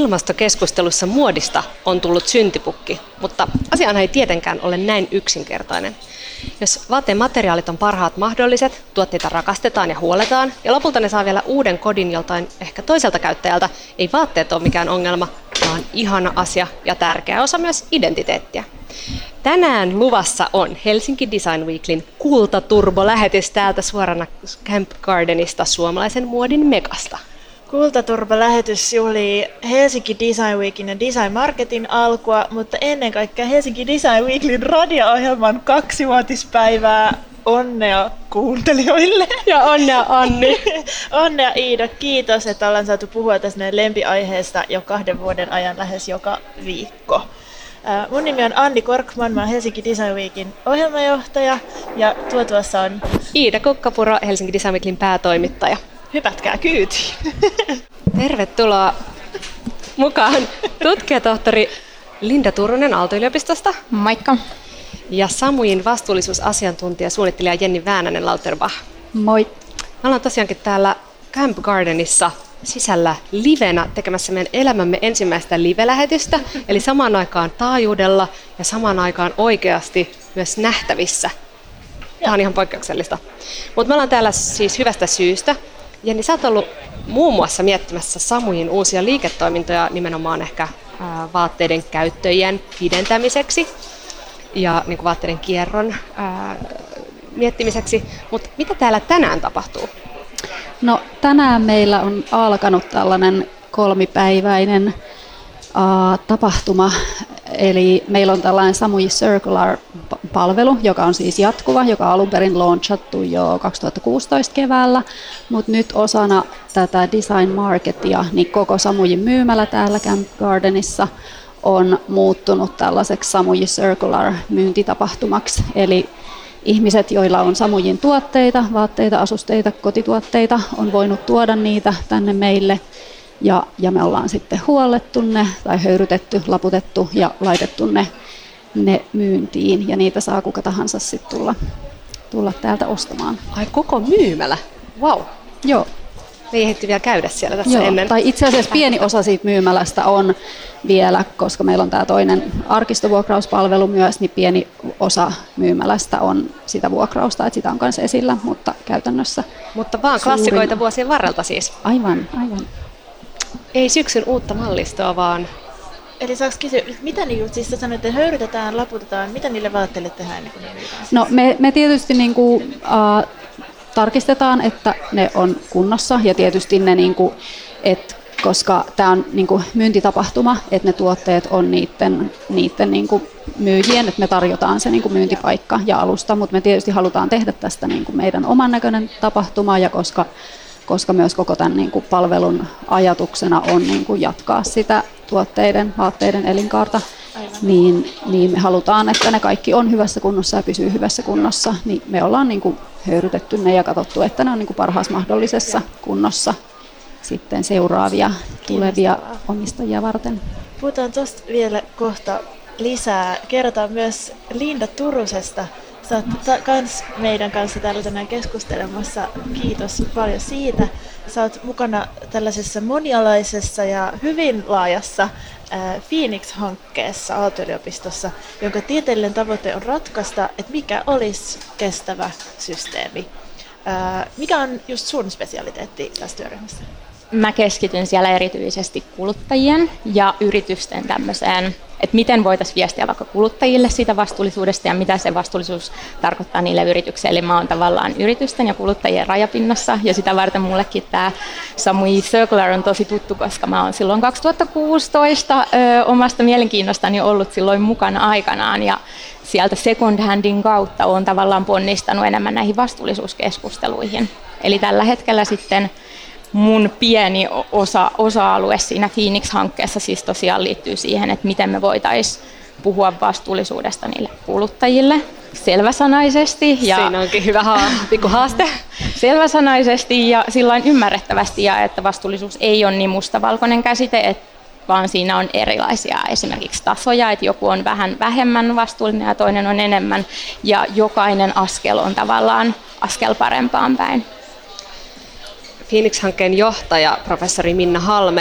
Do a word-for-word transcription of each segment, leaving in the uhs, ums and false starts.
Ilmastokeskustelussa muodista on tullut syntipukki, mutta asiahan ei tietenkään ole näin yksinkertainen. Jos vaatteen materiaalit on parhaat mahdolliset, tuotteita rakastetaan ja huoletaan, ja lopulta ne saa vielä uuden kodin joltain ehkä toiselta käyttäjältä, ei vaatteet ole mikään ongelma, vaan ihana asia ja tärkeä osa myös identiteettiä. Tänään luvassa on Helsinki Design Weeklyn Kultaturbo-lähetys täältä suorana Camp Gardenista, suomalaisen muodin megasta. Kultaturbo-lähetys juhlii Helsinki Design Weekin ja Design Marketin alkua, mutta ennen kaikkea Helsinki Design Weeklyn radio-ohjelman kaksivuotispäivää. Onnea kuuntelijoille! Ja onnea Anni! Onnea Iida, kiitos, että ollaan saatu puhua tästä meidän lempiaiheesta jo kahden vuoden ajan lähes joka viikko. Mun nimi on Anni Korkman, mä oon Helsinki Design Weekin ohjelmajohtaja ja tuo tuossa on Iida Kukkapuro, Helsinki Design Weeklyn päätoimittaja. Hypätkää kyytiin! Tervetuloa mukaan tutkijatohtori Linda Turunen Aalto-yliopistosta. Moikka! Ja Samujin vastuullisuusasiantuntija, suunnittelija Jenni Väänänen Lauterbach. Moi! Me ollaan tosiaankin täällä Camp Gardenissa sisällä livenä tekemässä meidän elämämme ensimmäistä live-lähetystä, eli samaan aikaan taajuudella ja samaan aikaan oikeasti myös nähtävissä. Tämä on ihan poikkeuksellista. Mutta me ollaan täällä siis hyvästä syystä. Jenni, sä oot ollut muun muassa miettimässä Samujin uusia liiketoimintoja nimenomaan ehkä ää, vaatteiden käyttöjen pidentämiseksi ja niin kuin vaatteiden kierron ää, miettimiseksi. Mutta mitä täällä tänään tapahtuu? No tänään meillä on alkanut tällainen kolmipäiväinen uh, tapahtuma, eli meillä on tällainen Samuji Circular-palvelu, joka on siis jatkuva, joka on alun perin launchattu jo kaksituhattakuusitoista keväällä, mutta nyt osana tätä Design Marketia, niin koko Samujin myymälä täällä Camp Gardenissa on muuttunut tällaiseksi Samuji Circular-myyntitapahtumaksi, eli ihmiset, joilla on Samujin tuotteita, vaatteita, asusteita, kotituotteita, on voinut tuoda niitä tänne meille ja, ja me ollaan sitten huollettu ne tai höyrytetty, laputettu ja laitettu ne, ne myyntiin ja niitä saa kuka tahansa sitten tulla, tulla täältä ostamaan. Ai koko myymälä? Vau! Wow. Joo. Me ei ehditty vielä käydä siellä tässä Joo, ennen. Tai itse asiassa pieni osa siitä myymälästä on vielä, koska meillä on tämä toinen arkistovuokrauspalvelu myös, niin pieni osa myymälästä on sitä vuokrausta, että sitä on myös esillä, mutta käytännössä Mutta vaan suurin... klassikoita vuosien varrelta siis. Aivan, aivan. Ei syksyn uutta mallistoa, vaan... Eli saaks kysyä, mitä niille, siis sä sanoit, että höyrytetään, laputetaan, mitä niille vaatteille tehdään? Niin ne no me, me tietysti niin kuin, uh, tarkistetaan, että ne on kunnossa ja tietysti ne, niin kuin, että koska tämä on niin kuin myyntitapahtuma, että ne tuotteet on niiden, niiden niin kuin myyjien, että me tarjotaan se niin kuin myyntipaikka ja alusta, mutta me tietysti halutaan tehdä tästä niin kuin meidän oman näköinen tapahtuma ja koska, koska myös koko tämän niin kuin palvelun ajatuksena on niin kuin jatkaa sitä tuotteiden, vaatteiden elinkaarta, niin, niin me halutaan, että ne kaikki on hyvässä kunnossa ja pysyy hyvässä kunnossa, niin me ollaan niin kuin höyrytetty ne ja katsottu, että ne on niin kuin parhaassa mahdollisessa kunnossa sitten seuraavia tulevia omistajia varten. Puhutaan tuosta vielä kohta lisää. Kerrotaan myös Linda Turusesta. Sä oot ta- kans meidän kanssa täällä tänään keskustelemassa. Kiitos paljon siitä. Sä oot mukana tällaisessa monialaisessa ja hyvin laajassa äh, Phoenix-hankkeessa Aalto-yliopistossa, jonka tieteellinen tavoite on ratkaista, että mikä olisi kestävä systeemi. Äh, mikä on just sun spesialiteetti tässä työryhmässä? Mä keskityn siellä erityisesti kuluttajien ja yritysten tämmöiseen, että miten voitaisiin viestiä vaikka kuluttajille siitä vastuullisuudesta ja mitä se vastuullisuus tarkoittaa niille yrityksille. Eli mä oon tavallaan yritysten ja kuluttajien rajapinnassa ja sitä varten mullekin tämä Samuji Circular on tosi tuttu, koska mä oon silloin kaksituhattakuusitoista ö, omasta mielenkiinnostani ollut silloin mukana aikanaan ja sieltä second handin kautta oon tavallaan ponnistanut enemmän näihin vastuullisuuskeskusteluihin. Eli tällä hetkellä sitten mun pieni osa, osa-alue siinä Phoenix-hankkeessa siis tosiaan liittyy siihen, että miten me voitaisiin puhua vastuullisuudesta niille kuluttajille selväsanaisesti. Ja siinä onkin hyvä haa, pikku haaste. Selväsanaisesti ja sillain ymmärrettävästi, ja että vastuullisuus ei ole niin mustavalkoinen käsite, että vaan siinä on erilaisia esimerkiksi tasoja, että joku on vähän vähemmän vastuullinen ja toinen on enemmän, ja jokainen askel on tavallaan askel parempaan päin. Phoenix-hankkeen johtaja, professori Minna Halme,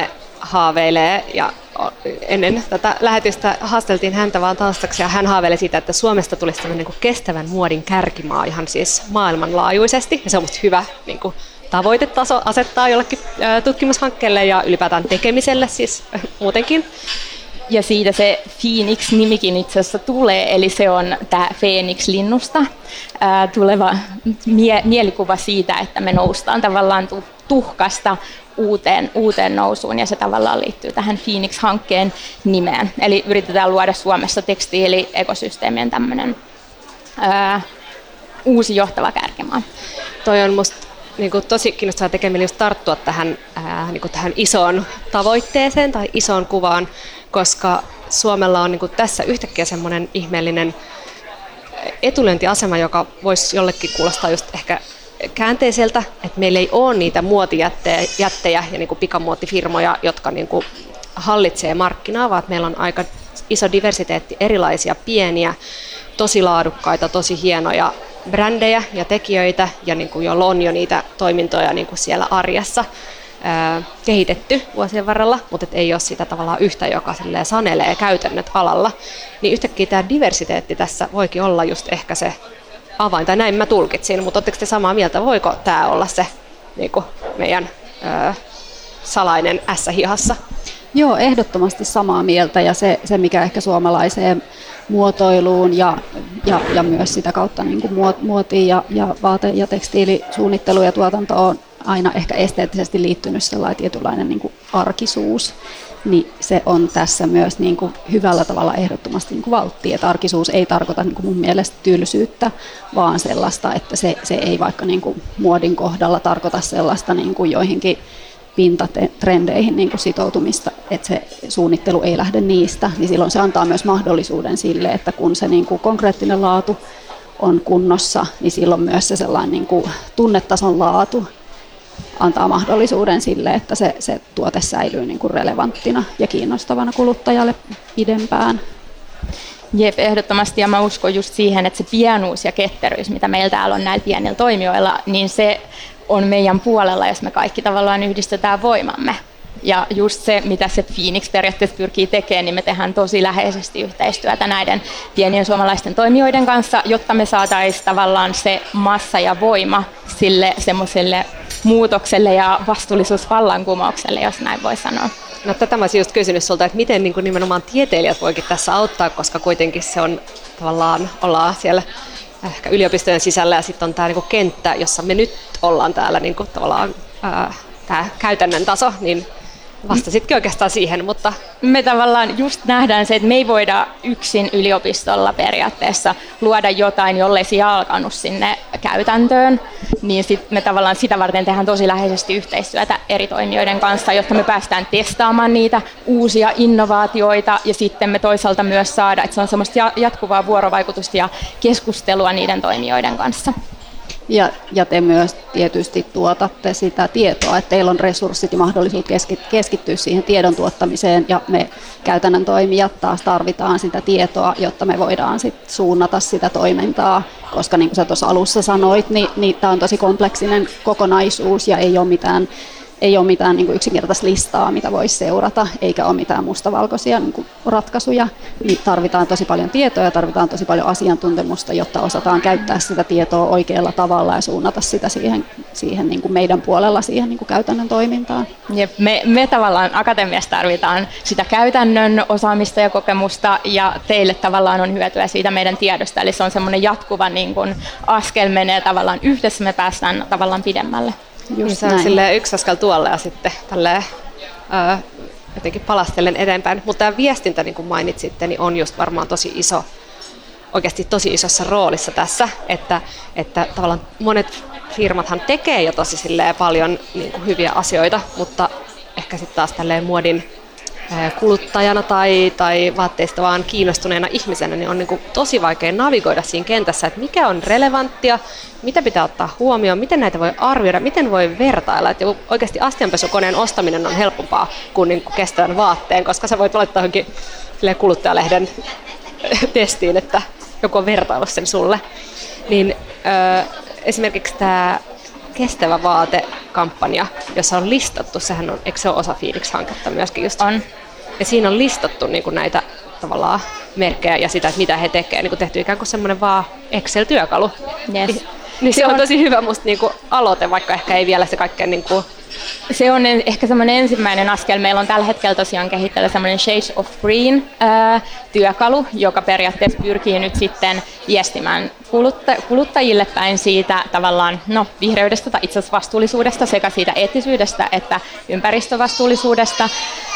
haaveilee, ja ennen tätä lähetystä haasteltiin häntä vaan taustaksi, ja hän haaveili siitä, että Suomesta tulisi tämmöinen niin kuin kestävän muodin kärkimaa ihan siis maailmanlaajuisesti, ja se on musta hyvä niin kuin tavoitetaso asettaa jollekin tutkimushankkeelle ja ylipäätään tekemiselle siis muutenkin. Ja siitä se Phoenix-nimikin itse asiassa tulee, eli se on tämä Phoenix-linnusta ää, tuleva mie- mielikuva siitä, että me noustaan tavallaan tu- tuhkasta uuteen, uuteen nousuun, ja se tavallaan liittyy tähän Phoenix-hankkeen nimeen. Eli yritetään luoda Suomessa tekstiiliekosysteemien tämmöinen ää, uusi johtava kärkimaa. Toi on musta niin kuin tosi kiinnostavaa tekeminen just tarttua tähän, ää, niin kuin tähän isoon tavoitteeseen tai isoon kuvaan, koska Suomella on niin kuin tässä yhtäkkiä semmoinen ihmeellinen etulyöntiasema, joka voisi jollekin kuulostaa just ehkä käänteiseltä, että meillä ei ole niitä muotijättejä ja niin kuin pikamuotifirmoja, jotka niin kuin hallitsee markkinaa, vaan meillä on aika iso diversiteetti erilaisia pieniä, tosi laadukkaita, tosi hienoja brändejä ja tekijöitä, ja niin kuin joilla on jo niitä toimintoja niin kuin siellä arjessa ää, kehitetty vuosien varrella, mutta ei ole sitä tavallaan yhtä, joka sanelee käytännöt alalla, niin yhtäkkiä tämä diversiteetti tässä voikin olla just ehkä se avain, tai näin mä tulkitsin, mutta oletteko te samaa mieltä, voiko tämä olla se niin kuin meidän ää, salainen ässä hihassa? Joo, ehdottomasti samaa mieltä, ja se, se mikä ehkä suomalaiseen muotoiluun ja, ja, ja myös sitä kautta niin kuin muotiin ja, ja vaate- ja tekstiilisuunnittelu ja tuotanto on aina ehkä esteettisesti liittynyt sellainen tietynlainen niin kuin arkisuus, niin se on tässä myös niin kuin hyvällä tavalla ehdottomasti niin kuin valtti, että arkisuus ei tarkoita niin kuin mun mielestä tylsyyttä, vaan sellaista, että se, se ei vaikka niin kuin muodin kohdalla tarkoita sellaista niin kuin joihinkin pintatrendeihin niin kuin sitoutumista, että se suunnittelu ei lähde niistä, niin silloin se antaa myös mahdollisuuden sille, että kun se niin kuin konkreettinen laatu on kunnossa, niin silloin myös se sellainen niin kuin tunnetason laatu antaa mahdollisuuden sille, että se, se tuote säilyy niin kuin relevanttina ja kiinnostavana kuluttajalle pidempään. Jep, ehdottomasti, ja mä uskon just siihen, että se pienuus ja ketteryys, mitä meillä täällä on näillä pienillä toimijoilla, niin se on meidän puolella, jos me kaikki tavallaan yhdistetään voimamme. Ja just se, mitä se Phoenix periaatteessa pyrkii tekemään, niin me tehdään tosi läheisesti yhteistyötä näiden pienien suomalaisten toimijoiden kanssa, jotta me saataisiin tavallaan se massa ja voima sille semmoiselle muutokselle ja vastuullisuusvallankumoukselle, jos näin voi sanoa. No tätä mä olisin just kysynyt sulta, että miten niin kuin nimenomaan tieteilijät voikin tässä auttaa, koska kuitenkin se on tavallaan, ollaan siellä ehkä yliopistojen sisällä, ja sitten on tämä niin kuin kenttä, jossa me nyt ollaan täällä niin kuin tavallaan ää, tämä käytännön taso, niin vastasitkin oikeastaan siihen, mutta me tavallaan just nähdään se, että me ei voida yksin yliopistolla periaatteessa luoda jotain, jollei se alkanut sinne käytäntöön, niin sit me tavallaan sitä varten tehdään tosi läheisesti yhteistyötä eri toimijoiden kanssa, jotta me päästään testaamaan niitä uusia innovaatioita, ja sitten me toisaalta myös saada, että se on semmoista jatkuvaa vuorovaikutusta ja keskustelua niiden toimijoiden kanssa. Ja, ja te myös tietysti tuotatte sitä tietoa, että teillä on resurssit ja mahdollisuus keskittyä siihen tiedon tuottamiseen, ja me käytännön toimijat taas tarvitaan sitä tietoa, jotta me voidaan sit suunnata sitä toimintaa, koska niin kuin sä tuossa alussa sanoit, niin, niin tämä on tosi kompleksinen kokonaisuus ja ei ole mitään Ei ole mitään niin kuin yksinkertaista listaa, mitä voisi seurata, eikä ole mitään mustavalkoisia niin kuin ratkaisuja. Niin tarvitaan tosi paljon tietoa ja tarvitaan tosi paljon asiantuntemusta, jotta osataan käyttää sitä tietoa oikealla tavalla ja suunnata sitä siihen, siihen niin kuin meidän puolella siihen niin kuin käytännön toimintaan. Jep, me, me tavallaan akatemiassa tarvitaan sitä käytännön osaamista ja kokemusta, ja teille tavallaan on hyötyä siitä meidän tiedosta. Eli se on semmoinen jatkuva niin kuin askel menee tavallaan yhdessä, me päästään tavallaan pidemmälle. Just se on silleen yksi askel tuolle ja sitten tälleen, öö, jotenkin palastellen eteenpäin. Mutta tämä viestintä, niin kuin mainitsitte, niin on just varmaan tosi iso, oikeasti tosi isossa roolissa tässä, että, että tavallaan monet firmathan tekee jo tosi silleen paljon niin kuin hyviä asioita, mutta ehkä sitten taas tälleen muodin kuluttajana tai, tai vaatteista vaan kiinnostuneena ihmisenä, niin on niin kuin tosi vaikea navigoida siinä kentässä, että mikä on relevanttia, mitä pitää ottaa huomioon, miten näitä voi arvioida, miten voi vertailla. Että oikeasti astianpesukoneen ostaminen on helpompaa kuin, niin kuin kestävän vaatteen, koska sä voit laittaa johonkin kuluttajalehden testiin, että joku on vertaillut sen sulle. Niin, ö, esimerkiksi tämä kestävä vaatekampanja, jossa on listattu, sehän on, eikö se ole osa Phoenix-hanketta myöskin just? On. Ja siinä on listattu niin kuin näitä tavallaan merkkejä ja sitä, että mitä he tekevät, niin kuin tehty ikään kuin semmoinen vaan Excel-työkalu. Yes. Niin, niin se, se on, on tosi hyvä musta niin kuin aloite, vaikka ehkä ei vielä se kaikkein niin kuin se on ehkä semmoinen ensimmäinen askel. Meillä on tällä hetkellä tosiaan kehitellä semmoinen Shades of Green ää, työkalu, joka periaatteessa pyrkii nyt sitten viestimään kulutta- kuluttajille päin siitä tavallaan no, vihreydestä tai itse asiassa vastuullisuudesta sekä siitä eettisyydestä että ympäristövastuullisuudesta.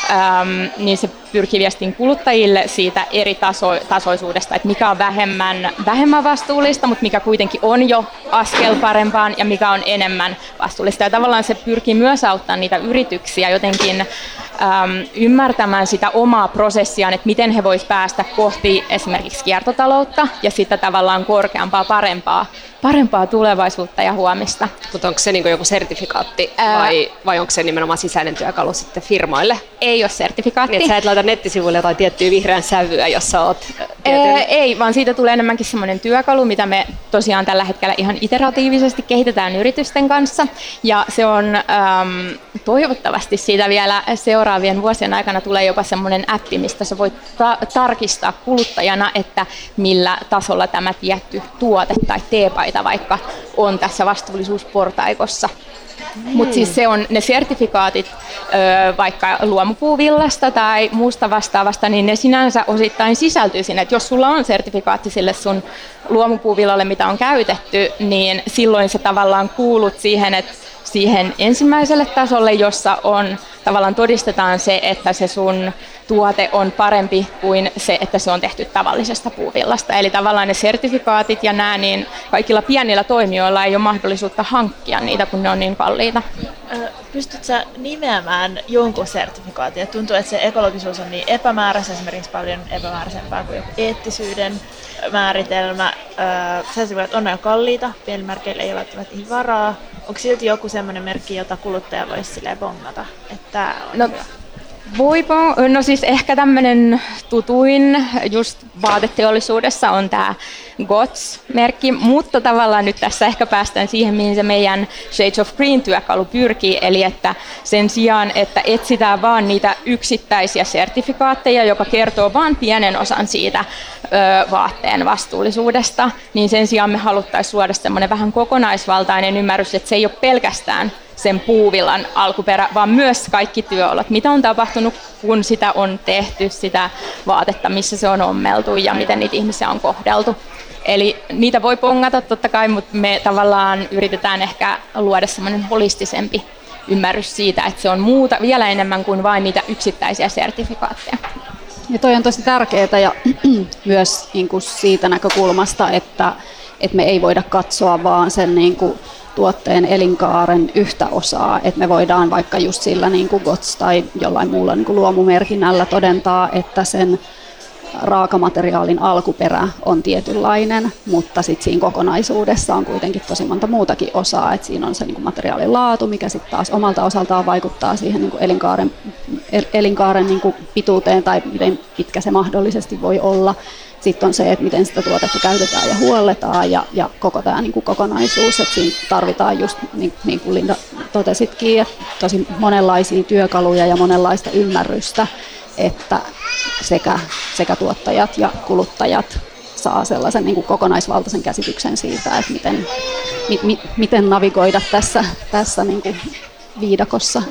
Ähm, niin se pyrkii viestiin kuluttajille siitä eri taso- tasoisuudesta, että mikä on vähemmän, vähemmän vastuullista, mutta mikä kuitenkin on jo askel parempaan ja mikä on enemmän vastuullista. Ja tavallaan se pyrkii myös auttamaan niitä yrityksiä jotenkin äm, ymmärtämään sitä omaa prosessiaan, että miten he voisivat päästä kohti esimerkiksi kiertotaloutta ja sitä tavallaan korkeampaa, parempaa, parempaa tulevaisuutta ja huomista. Mutta onko se niin joku sertifikaatti vai, vai onko se nimenomaan sisäinen työkalu sitten firmoille? Ei ole sertifikaatti. Niin, että sä et laita nettisivuille jotain tiettyä vihreän sävyä, jossa oot tietyn... Ei, vaan siitä tulee enemmänkin semmoinen työkalu, mitä me tosiaan tällä hetkellä ihan iteratiivisesti kehitetään yritysten kanssa. Ja se on äm, toivottavasti siitä vielä seuraavien vuosien aikana tulee jopa semmoinen appi, mistä sä voit ta- tarkistaa kuluttajana, että millä tasolla tämä tietty tuote tai teepaita vaikka on tässä vastuullisuusportaikossa. Mm. Mutta siis se on ne sertifikaatit ö, vaikka luomupuuvillasta tai muusta vastaavasta, niin ne sinänsä osittain sisältyy sinne. Et jos sulla on sertifikaatti sille sun luomupuuvillalle, mitä on käytetty, niin silloin sä tavallaan kuulut siihen, että siihen ensimmäiselle tasolle, jossa on tavallaan todistetaan se, että se sun tuote on parempi kuin se, että se on tehty tavallisesta puuvillasta. Eli tavallaan ne sertifikaatit ja nämä, niin kaikilla pienillä toimijoilla ei ole mahdollisuutta hankkia niitä, kun ne on niin kalliita. Pystytkö sä nimeämään jonkun sertifikaatin? Tuntuu, että se ekologisuus on niin epämääräistä, esimerkiksi paljon epämääräisempää kuin joku eettisyyden määritelmä. Sertifikaat on aika kalliita, pienillä ei ole välttämättä ihan varaa. Onko silti joku sellainen merkki, jota kuluttaja voisi silleen bongata? Että on no, voipo, no siis ehkä tämmöinen tutuin just vaateteollisuudessa on tämä G O T S-merkki, mutta tavallaan nyt tässä ehkä päästään siihen, mihin se meidän Shades of Green-työkalu pyrkii, eli että sen sijaan, että etsitään vaan niitä yksittäisiä sertifikaatteja, joka kertoo vain pienen osan siitä ö, vaatteen vastuullisuudesta, niin sen sijaan me haluttaisiin luoda semmoinen vähän kokonaisvaltainen ymmärrys, että se ei ole pelkästään sen puuvillan alkuperä, vaan myös kaikki työolot, mitä on tapahtunut, kun sitä on tehty, sitä vaatetta, missä se on ommeltu ja miten niitä ihmisiä on kohdeltu. Eli niitä voi pongata totta kai, mutta me tavallaan yritetään ehkä luoda semmoinen holistisempi ymmärrys siitä, että se on muuta vielä enemmän kuin vain niitä yksittäisiä sertifikaatteja. Ja toi on tosi tärkeää ja myös niin kuin siitä näkökulmasta, että, että me ei voida katsoa vaan sen niin kuin tuotteen elinkaaren yhtä osaa, että me voidaan vaikka just sillä niin kuin G O T S tai jollain muulla niin kuin luomumerkinnällä todentaa, että sen raakamateriaalin alkuperä on tietynlainen, mutta sitten siinä kokonaisuudessa on kuitenkin tosi monta muutakin osaa, että siinä on se niin kuin materiaalin laatu, mikä sitten taas omalta osaltaan vaikuttaa siihen niin kuin elinkaaren, elinkaaren niin kuin pituuteen tai miten pitkä se mahdollisesti voi olla. Sitten on se, että miten sitä tuotetta käytetään ja huolletaan ja, ja koko tämä niin kuin kokonaisuus, että siinä tarvitaan just niin, niin kuin Linda totesitkin, että tosi monenlaisia työkaluja ja monenlaista ymmärrystä, että sekä, sekä tuottajat ja kuluttajat saa sellaisen niin kuin kokonaisvaltaisen käsityksen siitä, että miten, mi, mi, miten navigoida tässä, tässä niin kuin viidakossa.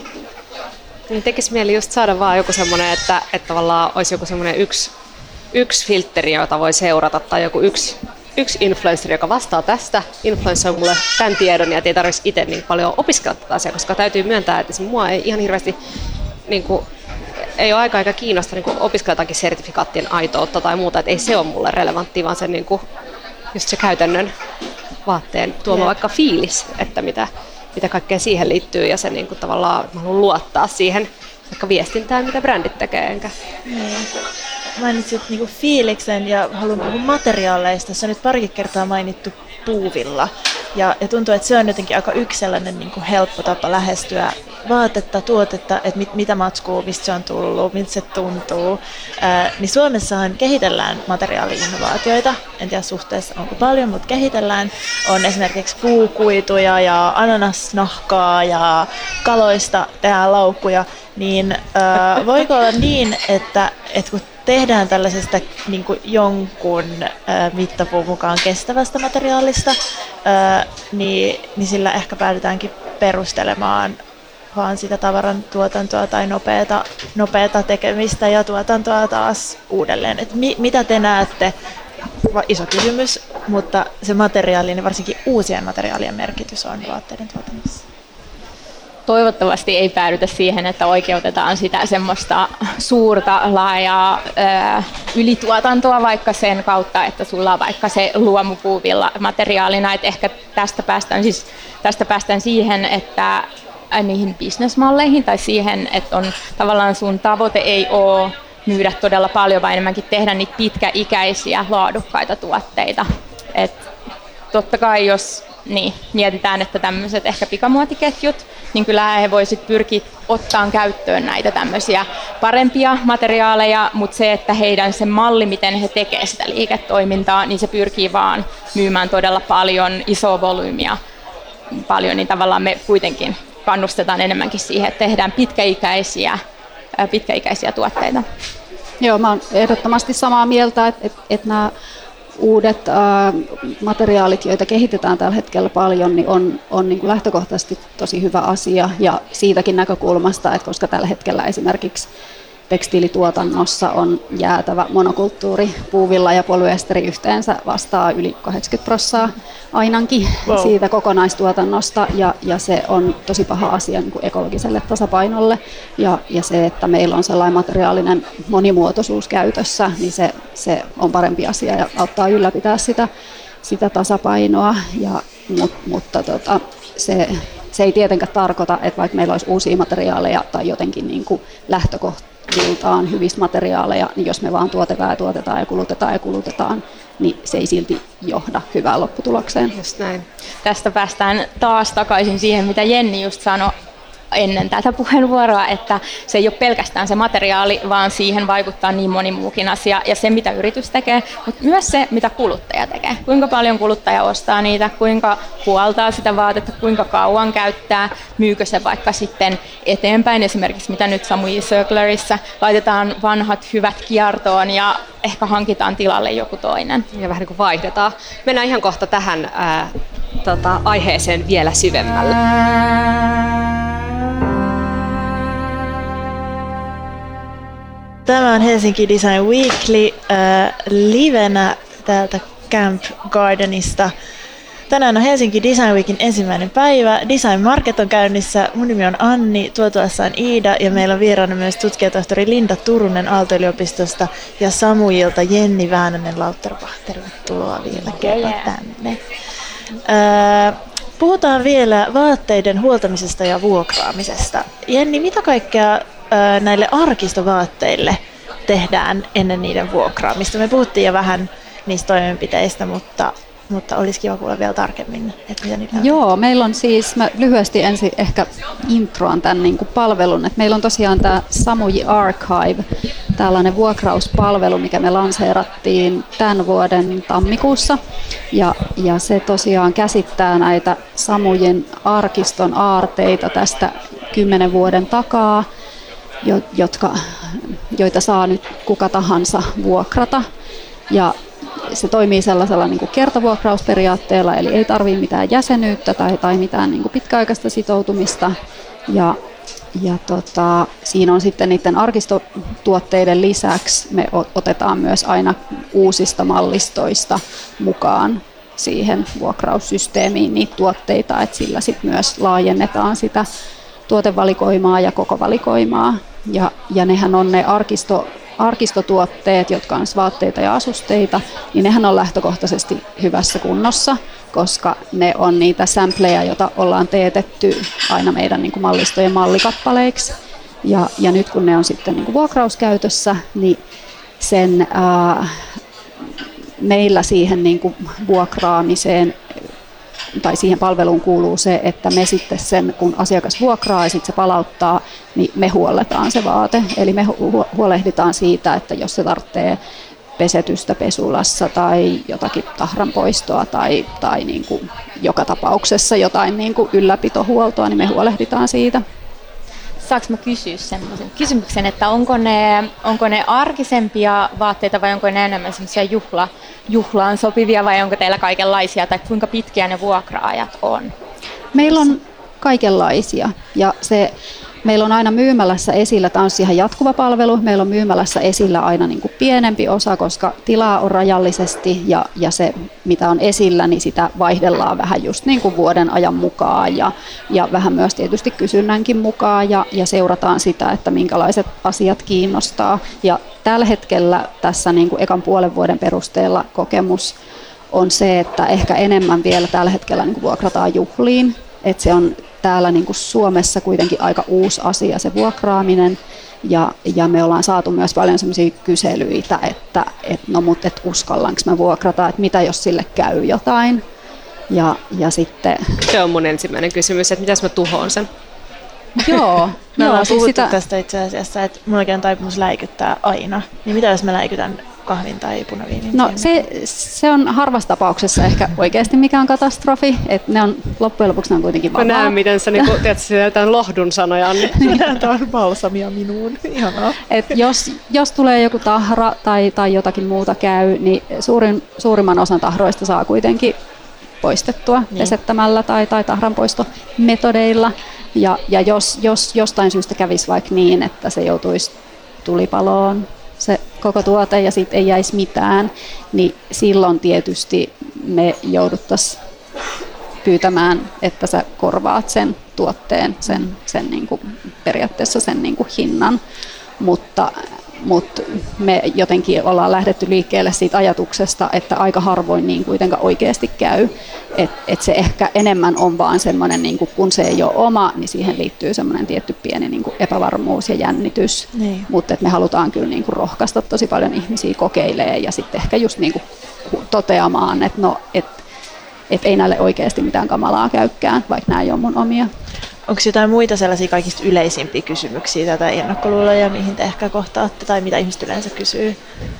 Niin tekisi mieli just saada vaan joku semmoinen, että, että tavallaan olisi joku semmoinen yksi yksi filtteri, jota voi seurata, tai joku yksi, yksi influencer, joka vastaa tästä, influenssoi mulle tämän tiedon, ja ei tarvitsisi itse niin paljon opiskella tätä asiaa, koska täytyy myöntää, että mua ei ihan hirveästi, niin kuin, ei ole aika aika kiinnosta niin opiskella jotakin sertifikaattien aitoutta tai muuta, että ei se ole mulle relevanttia, vaan se, niin kuin, just se käytännön vaatteen tuoma vaikka fiilis, että mitä, mitä kaikkea siihen liittyy, ja se niin kuin, tavallaan mä haluan luottaa siihen vaikka viestintään, mitä brändit tekee, enkä... Niin. Mainitsit niinku fiiliksen ja haluan puhua materiaaleista. Se on nyt parikin kertaa mainittu puuvilla. Ja, ja tuntuu, että se on jotenkin aika yksi sellainen niinku helppo tapa lähestyä vaatetta, tuotetta, että mit, mitä matskuu, mistä se on tullut, miltä se tuntuu. Ää, niin Suomessahan kehitellään materiaali-innovaatioita. En tiedä suhteessa onko paljon, mutta kehitellään. On esimerkiksi puukuituja ja ananasnahkaa ja kaloista tehdään laukkuja. Niin ää, voiko olla niin, että, että kun tehdään tällaisesta niin kuin jonkun ää, mittapuun mukaan kestävästä materiaalista, ää, niin, niin sillä ehkä päädytäänkin perustelemaan vaan sitä tavaran tuotantoa tai nopeata, nopeata tekemistä ja tuotantoa taas uudelleen. Et mi, mitä te näette? Iso kysymys, mutta se materiaali, niin varsinkin uusien materiaalien merkitys on vaatteiden tuotannossa. Toivottavasti ei päädytä siihen, että oikeutetaan sitä semmoista suurta, laajaa ää, ylituotantoa vaikka sen kautta, että sulla on vaikka se luomupuuvilla materiaalina. Et ehkä tästä päästään, siis, tästä päästään siihen, että niihin bisnesmalleihin tai siihen, että on tavallaan sun tavoite ei ole myydä todella paljon, vaan enemmänkin tehdä niitä pitkäikäisiä, laadukkaita tuotteita. Et totta kai jos niin, mietitään, että tämmöiset ehkä pikamuotiketjut, niin kyllä he voisivat pyrkiä ottaa käyttöön näitä tämmöisiä parempia materiaaleja, mutta se, että heidän se malli, miten he tekevät sitä liiketoimintaa, niin se pyrkii vaan myymään todella paljon, isoa volyymiä paljon, niin tavallaan me kuitenkin kannustetaan enemmänkin siihen, että tehdään pitkäikäisiä, pitkäikäisiä tuotteita. Joo, mä oon ehdottomasti samaa mieltä, että, että, että nämä uudet äh, materiaalit, joita kehitetään tällä hetkellä paljon, niin on, on niin kuin lähtökohtaisesti tosi hyvä asia ja siitäkin näkökulmasta, että koska tällä hetkellä esimerkiksi tekstiilituotannossa on jäätävä monokulttuuri, puuvilla ja polyesteri yhteensä vastaa yli kahdeksankymmentä prosenttia ainakin wow. siitä kokonaistuotannosta ja, ja se on tosi paha asia niin kuin ekologiselle tasapainolle ja, ja se, että meillä on sellainen materiaalinen monimuotoisuus käytössä, niin se, se on parempi asia ja auttaa ylläpitää sitä, sitä tasapainoa, ja, mut, mutta tota, se, se ei tietenkään tarkoita, että vaikka meillä olisi uusia materiaaleja tai jotenkin niin kuin lähtökohta, iltaan hyvistä materiaaleja, niin jos me vaan tuotetaan ja tuotetaan ja kulutetaan ja kulutetaan, niin se ei silti johda hyvään lopputulokseen. Just näin. Tästä päästään taas takaisin siihen, mitä Jenni just sanoi ennen tätä puheenvuoroa, että se ei ole pelkästään se materiaali, vaan siihen vaikuttaa niin moni muukin asia ja se, mitä yritys tekee, mutta myös se, mitä kuluttaja tekee. Kuinka paljon kuluttaja ostaa niitä, kuinka huoltaa sitä vaatetta, kuinka kauan käyttää, myykö se vaikka sitten eteenpäin, esimerkiksi mitä nyt Samui Circularissa, laitetaan vanhat hyvät kiertoon ja ehkä hankitaan tilalle joku toinen. Ja vähän niin kuin vaihdetaan. Mennään ihan kohta tähän ää, tota, aiheeseen vielä syvemmälle. Tämä on Helsinki Design Weekly äh, livenä täältä Camp Gardenista. Tänään on Helsinki Design Weekin ensimmäinen päivä. Design Market on käynnissä. Mun nimi on Anni, tuotuessa on Iida ja meillä on vieraana myös tutkijatohtori Linda Turunen Aalto-yliopistosta ja Samujilta Jenni Väänänen-Lauterbach. Tervetuloa vielä kerran tänne. Äh, puhutaan vielä vaatteiden huoltamisesta ja vuokraamisesta. Jenni, mitä kaikkea näille arkistovaatteille tehdään ennen niiden vuokraamista? Me puhuttiin jo vähän niistä toimenpiteistä, mutta, mutta olisi kiva kuulla vielä tarkemmin, että mitä niitä on. Joo, meillä on siis, mä lyhyesti ensin ehkä introan tämän niin kuin palvelun, että meillä on tosiaan tämä Samui Archive, tällainen vuokrauspalvelu, mikä me lanseerattiin tämän vuoden tammikuussa, ja, ja se tosiaan käsittää näitä Samujen arkiston aarteita tästä kymmenen vuoden takaa, jotka, joita saa nyt kuka tahansa vuokrata. Ja se toimii sellaisella niin kuin kertavuokrausperiaatteella, eli ei tarvitse mitään jäsenyyttä tai, tai mitään niin kuin pitkäaikaista sitoutumista. Ja, ja tota, siinä on sitten niiden arkistotuotteiden lisäksi me otetaan myös aina uusista mallistoista mukaan siihen vuokraussysteemiin niitä tuotteita, että sillä sitten myös laajennetaan sitä tuotevalikoimaa ja koko valikoimaa. Ja, ja nehän on ne arkisto, arkistotuotteet, jotka on vaatteita ja asusteita, niin nehän on lähtökohtaisesti hyvässä kunnossa, koska ne on niitä sampleja, joita ollaan teetetty aina meidän niin kuin mallistojen mallikappaleiksi. Ja, ja nyt kun ne on sitten niin kuin vuokrauskäytössä, niin sen, ää, meillä siihen niin kuin vuokraamiseen tai siihen palveluun kuuluu se, että me sitten sen, kun asiakas vuokraa ja sitten se palauttaa, niin me huolletaan se vaate. Eli me huolehditaan siitä, että jos se tarvitsee pesetystä pesulassa tai jotakin tahranpoistoa tai, tai niin kuin joka tapauksessa jotain niin kuin ylläpitohuoltoa, niin me huolehditaan siitä. Saanko mä kysyä semmoisen kysymyksen, että onko ne, onko ne arkisempia vaatteita vai onko ne enemmän semmoisia juhla, juhlaan sopivia vai onko teillä kaikenlaisia tai kuinka pitkiä ne vuokra-ajat on? Meillä on kaikenlaisia ja se, meillä on aina myymälässä esillä, tämä on ihan jatkuva palvelu, meillä on myymälässä esillä aina niin kuin pienempi osa, koska tilaa on rajallisesti ja, ja se mitä on esillä, niin sitä vaihdellaan vähän just niin kuin vuoden ajan mukaan ja, ja vähän myös tietysti kysynnänkin mukaan ja, ja seurataan sitä, että minkälaiset asiat kiinnostaa. Ja tällä hetkellä tässä niin kuin ekan puolen vuoden perusteella kokemus on se, että ehkä enemmän vielä tällä hetkellä niin kuin vuokrataan juhliin, että se on täällä niin kuin Suomessa kuitenkin aika uusi asia se vuokraaminen ja, ja me ollaan saatu myös paljon sellaisia kyselyitä, että et, no mut et uskallanko mä vuokrata, että mitä jos sille käy jotain ja, ja sitten... Se on mun ensimmäinen kysymys, että mitäs mä tuhoon sen? Joo, me ollaan siis puhuttu sitä... tästä itse asiassa, että mullakin on taipumus läikyttää aina. Niin mitä jos mä läikytän kahvin tai punaviinin? No se, se on harvassa tapauksessa ehkä oikeasti mikään katastrofi, että ne on loppujen lopuksi ne on kuitenkin vapaa. Mä näen, miten sä niinku, tiedät, jotain lohdun sanoja. Tämä on balsamia minuun. Ihanaa. Et jos, jos tulee joku tahra tai, tai jotakin muuta käy, niin suurin, suurimman osan tahroista saa kuitenkin poistettua niin. pesettämällä tai, tai tahranpoistometodeilla. Ja, ja jos, jos jostain syystä kävisi vaikka niin, että se joutuisi tulipaloon, se koko tuote ja siitä ei jäisi mitään, niin silloin tietysti me jouduttaisiin pyytämään, että sä korvaat sen tuotteen, sen, sen niin kuin, periaatteessa sen niin kuin hinnan, mutta, mutta me jotenkin ollaan lähdetty liikkeelle siitä ajatuksesta, että aika harvoin niin kuitenkaan oikeasti käy, että et se ehkä enemmän on vaan semmoinen, niin kuin, kun se ei ole oma, niin siihen liittyy semmoinen tietty pieni niin kuin epävarmuus ja jännitys, niin. Mutta me halutaan kyllä niin kuin rohkaista tosi paljon ihmisiä kokeilemaan ja sitten ehkä just niin kuin toteamaan, että no, et, et ei näille oikeasti mitään kamalaa käykään, vaikka nämä ei ole mun omia. Onko jotain muita sellaisia kaikista yleisimpiä kysymyksiä tai ennakkoluuloja, mihin te ehkä kohtaatte tai mitä ihmiset yleensä kysyy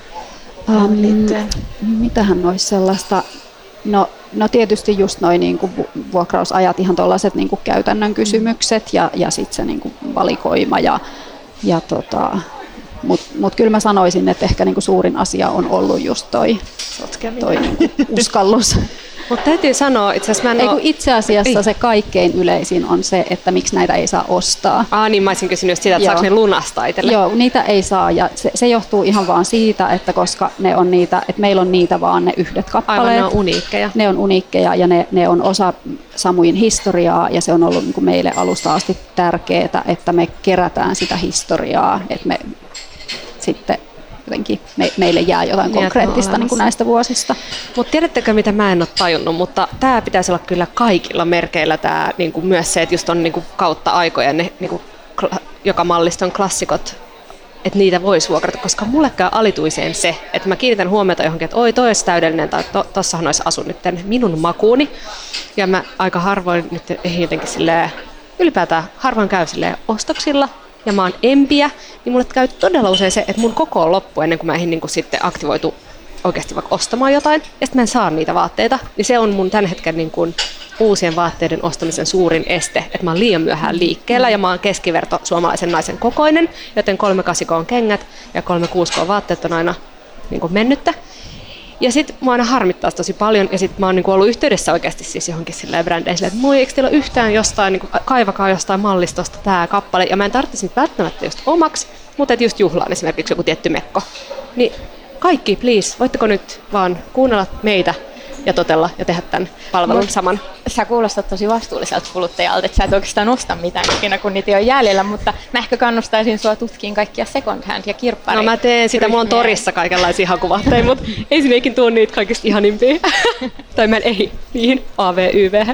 um, liittyen? Mitähän olisi sellaista? No, no tietysti just noin niinku vuokrausajat, ihan tuollaiset niinku käytännön kysymykset ja, ja sitten se niinku valikoima. Ja, ja tota, Mutta mut kyllä mä sanoisin, että ehkä niinku suurin asia on ollut just toi, toi niinku uskallus. Mutta täytyy sanoa, itse asiassa mä en ei, ole... itse asiassa ei. Se kaikkein yleisin on se, että miksi näitä ei saa ostaa. Ah niin, mä olisin kysynyt just sitä, että saako ne lunastaa itselle. Joo, niitä ei saa ja se, se johtuu ihan vaan siitä, että koska ne on niitä, että meillä on niitä vaan ne yhdet kappaleet. Aivan, ne on uniikkeja. Ne on uniikkeja ja ne, ne on osa Samuin historiaa ja se on ollut niin kuin meille alusta asti tärkeää, että me kerätään sitä historiaa, että me sitten... jotenkin me, meille jää jotain niin, konkreettista niin kuin näistä vuosista. Mutta tiedättekö, mitä mä en ole tajunnut, mutta tämä pitäisi olla kyllä kaikilla merkeillä tää, niin kuin myös se, että just on niin kuin kautta aikojen ne niin kuin, joka malliston klassikot, että niitä voisi vuokrata, koska mulle käy alituiseen se, että mä kiinnitän huomiota johonkin, että oi, toi olisi täydellinen, tai to, tossahan olisi asu nyt minun makuuni, ja mä aika harvoin nyt ei jotenkin silleen, ylipäätään harvoin käy silleen ostoksilla, ja mä oon empiä, niin mulle käy todella usein se, että mun koko on loppu ennen kuin mä ehdin niin kuin sitten aktivoitu oikeasti vaikka ostamaan jotain, ja sitten mä en saa niitä vaatteita, niin se on mun tämän hetken niin kuin uusien vaatteiden ostamisen suurin este, että mä oon liian myöhään liikkeellä, ja mä oon keskiverto suomalaisen naisen kokoinen, joten kolme kahdeksan on kengät, ja kolme kuusi vaatteet on aina niin kuin mennyttä. Ja sit mua aina harmittaa tosi paljon, ja sit mä oon niinku ollut yhteydessä oikeasti siis johonkin silleen brändeihin, että moi, eikö teillä ole yhtään jostain, niinku, kaivakaa jostain mallistosta tää kappale, ja mä en tarvitsisi nyt välttämättä just omaksi, mutta et just juhlaan esimerkiksi joku tietty mekko. Niin kaikki, please, voitteko nyt vaan kuunnella meitä ja totella ja tehdä tämän palvelun Mut, saman. Sä kuulostat tosi vastuulliselta kuluttajalta, että sä et oikeastaan osta mitään ikinä, kun niitä ei ole jäljellä, mutta mä ehkä kannustaisin sua tutkiin kaikkia second hand ja kirppari. No mä teen sitä, mulla on torissa kaikenlaisia hakuvaatteita, mutta ei sinne ikin tuu niitä kaikista ihanimpia. tai mä en ei niihin A V Y V.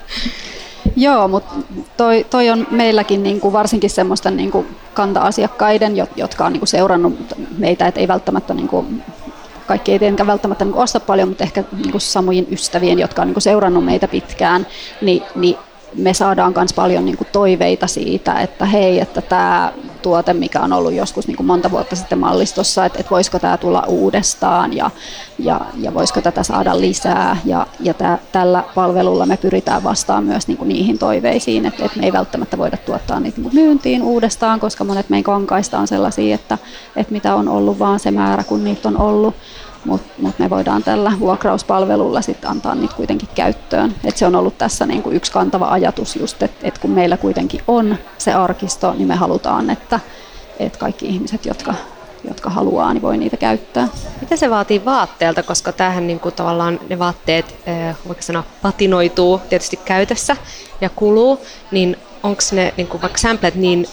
Joo, mutta toi, toi on meilläkin niinku varsinkin semmoisten niinku kanta-asiakkaiden, jotka on niinku seurannut meitä, et ei välttämättä niinku kaikki ei tietenkään välttämättä niin kuin osta paljon, mutta ehkä niin kuin Samujin ystävien, jotka on niin kuin seurannut meitä pitkään, niin, niin me saadaan myös paljon niin kuin toiveita siitä, että hei, että tämä tuote, mikä on ollut joskus niin kuin monta vuotta sitten mallistossa, että, että voisiko tämä tulla uudestaan ja, ja, ja voisiko tätä saada lisää. Ja, ja tää, tällä palvelulla me pyritään vastaamaan myös niin kuin niihin toiveisiin, että, että me ei välttämättä voida tuottaa niitä niin kuin myyntiin uudestaan, koska monet meidän kankaista on sellaisia, että, että mitä on ollut vaan se määrä, kun niitä on ollut. Mutta mut me voidaan tällä vuokrauspalvelulla sit antaa niitä kuitenkin käyttöön. Et se on ollut tässä niinku yksi kantava ajatus just, että et kun meillä kuitenkin on se arkisto, niin me halutaan, että et kaikki ihmiset, jotka, jotka haluaa, niin voi niitä käyttää. Mitä se vaatii vaatteelta, koska tämähän niinku tavallaan ne vaatteet, voiko sanoa, patinoituu tietysti käytössä ja kuluu, niin onko ne niinku vaikka samplet niin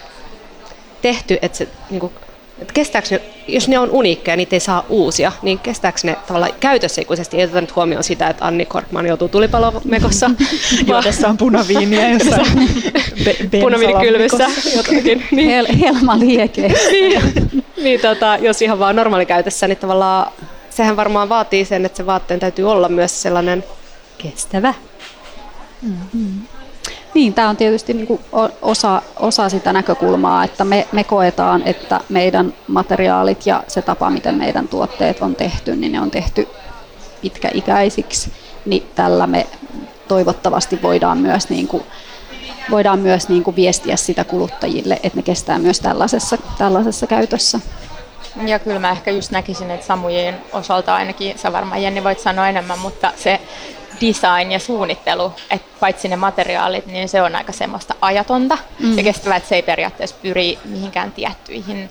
tehty, että se niinku, et kestääkö ne, jos ne on uniikkeja, niitä ei saa uusia, niin kestääkö ne tavallaan käytössä ikuisesti? Ei oteta nyt huomioon sitä, että Anni Korkman joutuu tulipalomekossa juodessaan punaviiniä jossain be- punaviinikylvyssä jotakin. Niin. Hel- helma liekee. niin, niin tota, jos ihan vaan normaalikäytössä, niin tavallaan sehän varmaan vaatii sen, että se vaatteen täytyy olla myös sellainen kestävä. Mm-hmm. Niin, tämä on tietysti niin kuin osa, osa sitä näkökulmaa, että me, me koetaan, että meidän materiaalit ja se tapa, miten meidän tuotteet on tehty, niin ne on tehty pitkäikäisiksi. Niin tällä me toivottavasti voidaan myös, niin kuin, voidaan myös niin kuin viestiä sitä kuluttajille, että ne kestää myös tällaisessa, tällaisessa käytössä. Ja kyllä mä ehkä just näkisin, että Samujien osalta ainakin, sä varmaan Jenni voit sanoa enemmän, mutta se design ja suunnittelu, että paitsi ne materiaalit, niin se on aika semmoista ajatonta mm. ja kestävää, että se ei periaatteessa pyri mihinkään tiettyihin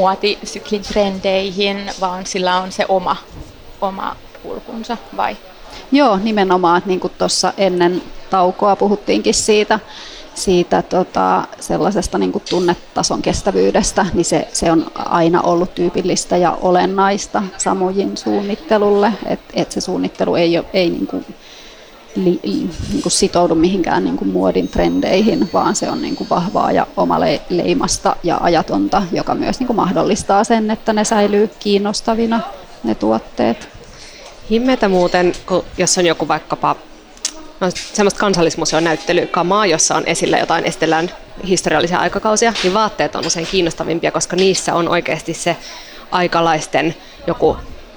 muotisyklitrendeihin, vaan sillä on se oma, oma kulkunsa, vai? Joo, nimenomaan, että niin kuin tuossa ennen taukoa puhuttiinkin siitä, siitä tota, sellaisesta niin kuin tunnetason kestävyydestä, niin se, se on aina ollut tyypillistä ja olennaista Samujin suunnittelulle, että et se suunnittelu ei, ole, ei niin kuin, li, niin kuin sitoudu mihinkään niin kuin muodin trendeihin, vaan se on niin kuin vahvaa ja omaleimasta ja ajatonta, joka myös niin kuin mahdollistaa sen, että ne säilyy kiinnostavina ne tuotteet. Himmetä muuten, kun jos on joku vaikkapa no, semmoista kansallismuseon näyttelykamaa, jossa on esillä jotain Estelän historiallisia aikakausia, niin vaatteet on usein kiinnostavimpia, koska niissä on oikeasti se aikalaisten joku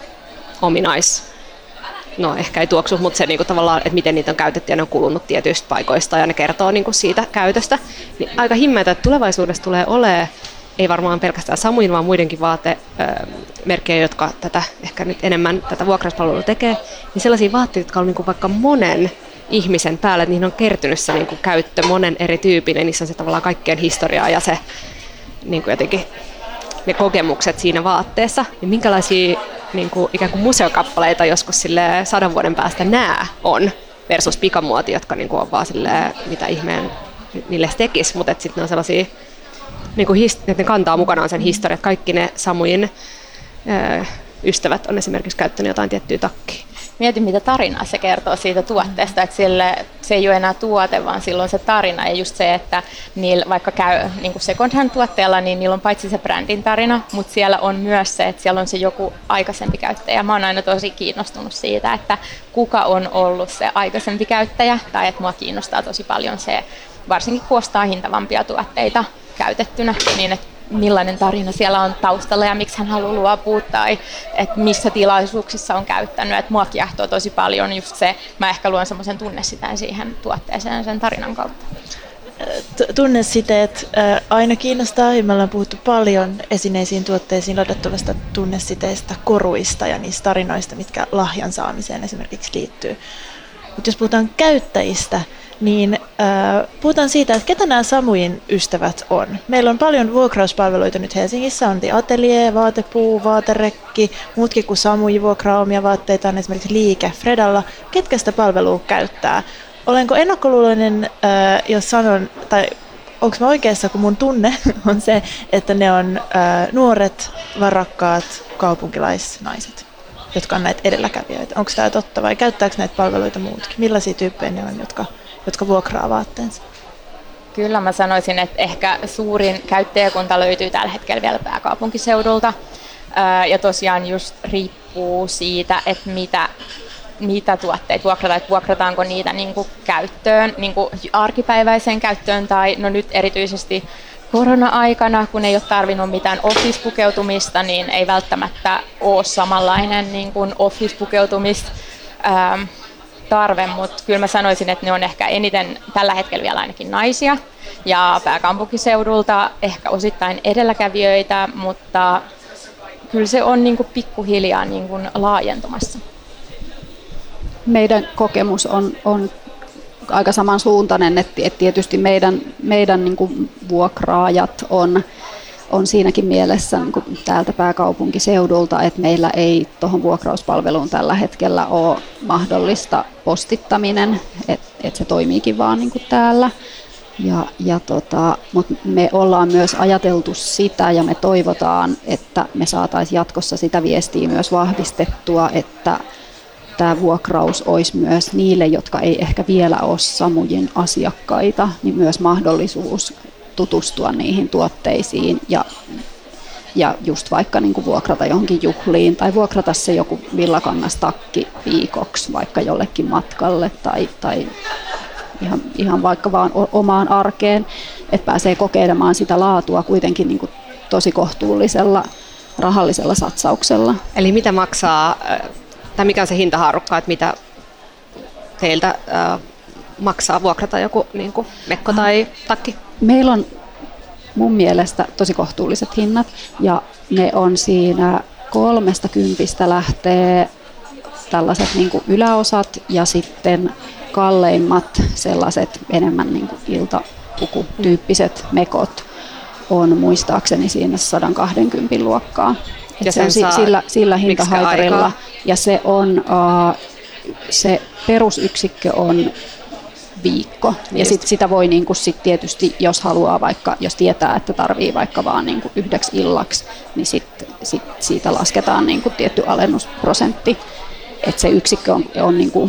ominais, no ehkä ei tuoksu, mutta se niinku tavallaan, että miten niitä on käytetty ja ne on kulunut tietyistä paikoista ja ne kertoo niinku siitä käytöstä. Niin aika himmeitä, että tulevaisuudessa tulee olemaan, ei varmaan pelkästään Samujin, vaan muidenkin vaatemerkkejä, jotka tätä ehkä nyt enemmän tätä vuokrauspalvelua tekee, niin sellaisia vaatteita, jotka on niinku vaikka monen ihmisen päällä, että niihin on kertynyt se niin kuin käyttö monen eri tyypin, ja niissä on se tavallaan kaikkien historiaa ja se niin kuin jotenkin ne kokemukset siinä vaatteessa. Ja minkälaisia niin kuin, ikään kuin museokappaleita joskus sille sadan vuoden päästä nämä on versus pikamuoti, jotka niin kuin on vaan silleen, mitä ihmeen niille tekisi, mutta sitten ne on sellaisia, niin kuin, että ne kantaa mukanaan sen historian, että kaikki ne Samujin ö, ystävät on esimerkiksi käyttänyt jotain tiettyä takkia. Mietin, mitä tarinaa se kertoo siitä tuotteesta, että sille, se ei ole enää tuote, vaan silloin se tarina. Ja just se, että niillä vaikka käy niin kuin second hand tuotteella, niin niillä on paitsi se brändin tarina, mutta siellä on myös se, että siellä on se joku aikaisempi käyttäjä. Mä oon aina tosi kiinnostunut siitä, että kuka on ollut se aikaisempi käyttäjä, tai että mua kiinnostaa tosi paljon se, varsinkin kun ostaa hintavampia tuotteita käytettynä, niin että millainen tarina siellä on taustalla ja miksi hän haluaa luopua tai että missä tilaisuuksissa on käyttänyt. Että mua kiehtoo tosi paljon just se, mä ehkä luon semmoisen tunnesitein siihen tuotteeseen sen tarinan kautta. Tunnesiteet aina kiinnostaa ja me ollaan puhuttu paljon esineisiin tuotteisiin ladattavasta tunnesiteistä, koruista ja niistä tarinoista, mitkä lahjan saamiseen esimerkiksi liittyy. Mutta jos puhutaan käyttäjistä, niin äh, puhutaan siitä, että ketä nämä Samujin ystävät on. Meillä on paljon vuokrauspalveluita nyt Helsingissä, on Atelier, Vaatepuu, Vaaterekki, muutkin kuin Samuji vuokraa omia vaatteita, on esimerkiksi Liike Fredalla. Ketkä sitä palvelua käyttää? Olenko ennakkoluuloinen, äh, jos sanon, tai onko mä oikeassa, kun mun tunne on se, että ne on äh, nuoret, varakkaat kaupunkilaisnaiset, jotka on näitä edelläkävijöitä. Onko tämä totta vai käyttääkö näitä palveluita muutkin? Millaisia tyyppejä ne on, jotka jotka vuokraa vaatteensa? Kyllä mä sanoisin, että ehkä suurin käyttäjäkunta löytyy tällä hetkellä vielä pääkaupunkiseudulta. Ja tosiaan just riippuu siitä, että mitä, mitä tuotteita vuokrataan, että vuokrataanko niitä niin kuin käyttöön, niin kuin arkipäiväiseen käyttöön tai no nyt erityisesti korona-aikana, kun ei ole tarvinnut mitään office-pukeutumista, niin ei välttämättä ole samanlainen niin kuin office-pukeutumis ähm, tarve, mutta kyllä mä sanoisin, että ne on ehkä eniten tällä hetkellä vielä ainakin naisia ja pääkaupunkiseudulta ehkä osittain edelläkävijöitä, mutta kyllä se on niin kuin pikkuhiljaa niin kuin laajentumassa. Meidän kokemus on, on aika samansuuntainen, että, että tietysti meidän, meidän niin kuin vuokraajat on, on siinäkin mielessä niin kuin täältä pääkaupunkiseudulta, että meillä ei tuohon vuokrauspalveluun tällä hetkellä ole mahdollista postittaminen, että, että se toimiikin vaan niin kuin täällä. Ja, ja tota, mutta me ollaan myös ajateltu sitä ja me toivotaan, että me saataisiin jatkossa sitä viestiä myös vahvistettua, että tämä vuokraus olisi myös niille, jotka ei ehkä vielä ole Samujin asiakkaita, niin myös mahdollisuus tutustua niihin tuotteisiin ja, ja just vaikka niin kuin vuokrata johonkin juhliin tai vuokrata se joku villakangastakki viikoksi vaikka jollekin matkalle tai, tai ihan, ihan vaikka vaan omaan arkeen, että pääsee kokeilemaan sitä laatua kuitenkin niin kuin tosi kohtuullisella rahallisella satsauksella. Eli mitä maksaa, tai mikä on se hintahaarukka, että mitä teiltä äh, maksaa vuokrata joku niin kuin mekko tai takki? Meillä on mun mielestä tosi kohtuulliset hinnat ja ne on siinä kolmesta kympistä lähtee tällaiset niin kuin yläosat ja sitten kalleimmat sellaiset enemmän niin kuin iltapukutyyppiset mekot on muistaakseni siinä sata kaksikymmentä luokkaa. Ja se on sillä, sillä hintahaitarilla ja se, on, uh, se perusyksikkö on viikko ja Just. sit sitä voi niinku sit tietysti, jos haluaa vaikka, jos tietää, että tarvii vaikka vaan niinku yhdeksi illaksi, niin sit, sit siitä lasketaan niinku tietty alennusprosentti, että se yksikkö on, on niinku,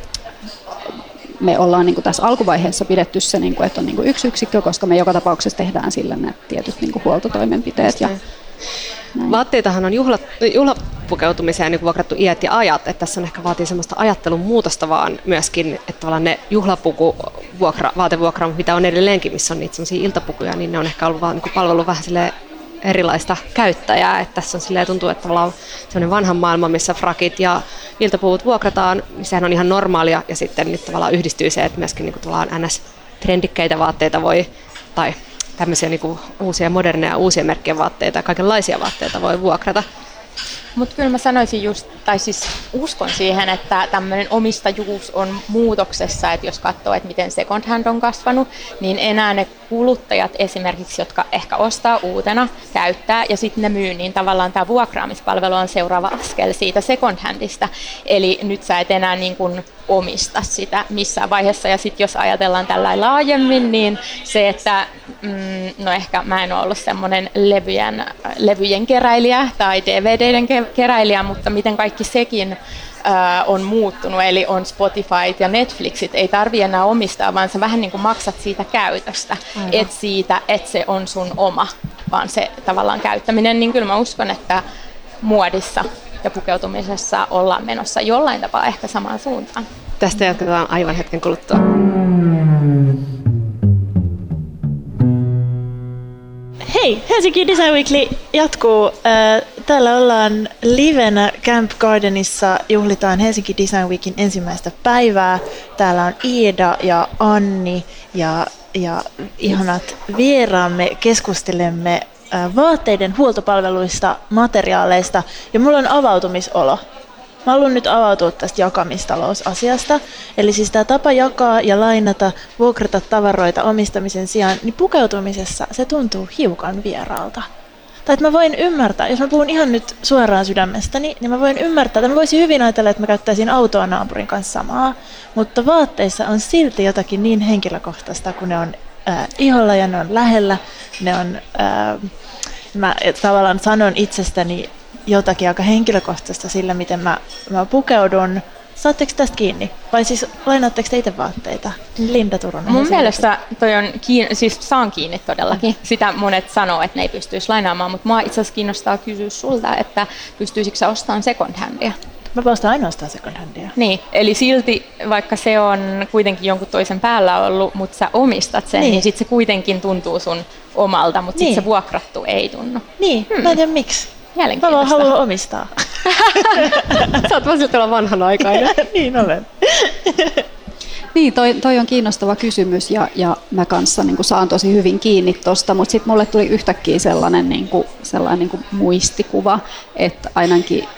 me ollaan niinku tässä alkuvaiheessa pidetty se, niinku, että on niinku yksi yksikkö, koska me joka tapauksessa tehdään sille ne tietyt niinku huoltotoimenpiteet. Ja näin. Vaatteitahan on juhla, juhlapukeutumiseen niin vuokrattu iät ja ajat, että tässä on ehkä vaatii semmoista ajattelun muutosta vaan myöskin, että tavallaan ne juhlapuku vuokra, vaatevuokra, mitä on edelleenkin, missä on niitä semmoisia iltapukuja, niin ne on ehkä ollut vaan niin palvelu vähän silleen erilaista käyttäjää, että tässä on silleen tuntuu, että tavallaan semmoinen vanhan maailma, missä frakit ja iltapuvut vuokrataan, niin sehän on ihan normaalia ja sitten nyt tavallaan yhdistyy se, että myöskin niin kuin tavallaan ns-trendikkeitä vaatteita voi, tai tämmöisiä niin kuin uusia moderneja, uusia merkkejä vaatteita ja kaikenlaisia vaatteita voi vuokrata. Mutta kyllä mä sanoisin just, tai siis uskon siihen, että tämmöinen omistajuus on muutoksessa, että jos katsoo, että miten second hand on kasvanut, niin enää ne kuluttajat esimerkiksi, jotka ehkä ostaa uutena, käyttää ja sitten ne myy, niin tavallaan tämä vuokraamispalvelu on seuraava askel siitä second handista. Eli nyt sä et enää niin kuin omista sitä missään vaiheessa. Ja sitten jos ajatellaan tällä laajemmin, niin se, että mm, no ehkä mä en ole ollut semmoinen levyjen, levyjen keräilijä tai D V D:den keräilijä, mutta miten kaikki sekin ää, on muuttunut, eli on Spotifyt ja Netflixit, ei tarvitse enää omistaa, vaan sä vähän niin kuin maksat siitä käytöstä, et siitä, että se on sun oma, vaan se tavallaan käyttäminen, niin kyllä mä uskon, että muodissa ja pukeutumisessa ollaan menossa jollain tapaa ehkä samaan suuntaan. Tästä jatketaan aivan hetken kuluttua. Hei, Helsinki Design Weekly jatkuu. Täällä ollaan livenä Camp Gardenissa, juhlitaan Helsinki Design Weekin ensimmäistä päivää. Täällä on Iida ja Anni ja, ja ihanat vieraamme, keskustelemme vaatteiden huoltopalveluista, materiaaleista ja mulla on avautumisolo. Mä haluan nyt avautua tästä jakamistalousasiasta. Eli siis tämä tapa jakaa ja lainata, vuokrata tavaroita omistamisen sijaan, niin pukeutumisessa se tuntuu hiukan vieraalta. Tai että mä voin ymmärtää, jos mä puhun ihan nyt suoraan sydämestäni, niin mä voin ymmärtää, että mä voisin hyvin ajatella, että mä käyttäisin autoa naapurin kanssa samaa, mutta vaatteissa on silti jotakin niin henkilökohtaista, kun ne on äh, iholla ja ne on lähellä, ne on, äh, mä tavallaan sanon itsestäni jotakin aika henkilökohtaista sillä, miten mä, mä pukeudun Saatteko tästä kiinni? Vai siis lainaatteko te itse vaatteita? Linda Turunen. Mun mielestä toi on kiinni, siis saan kiinni todellakin. Sitä monet sanoo, että ne ei pystyisi lainaamaan, mutta mua itse asiassa kiinnostaa kysyä sulta, että pystyisikö sä ostamaan second handia? Mä ostan ainoastaan second handia. Niin, eli silti vaikka se on kuitenkin jonkun toisen päällä ollut, mutta sä omistat sen, niin, niin sitten se kuitenkin tuntuu sun omalta, mutta niin. Sitten se vuokrattu ei tunnu. Niin, hmm. mä en tiedä miksi. Mä vaan haluan omistaa. Sä oot vaan siltä olla vanhanaikainen. Niin olen. Niin, toi, toi on kiinnostava kysymys ja, ja mä kanssa niin kuin saan tosi hyvin kiinni tosta, mutta sitten mulle tuli yhtäkkiä sellainen, niin kuin, sellainen niin kuin muistikuva, että ainakin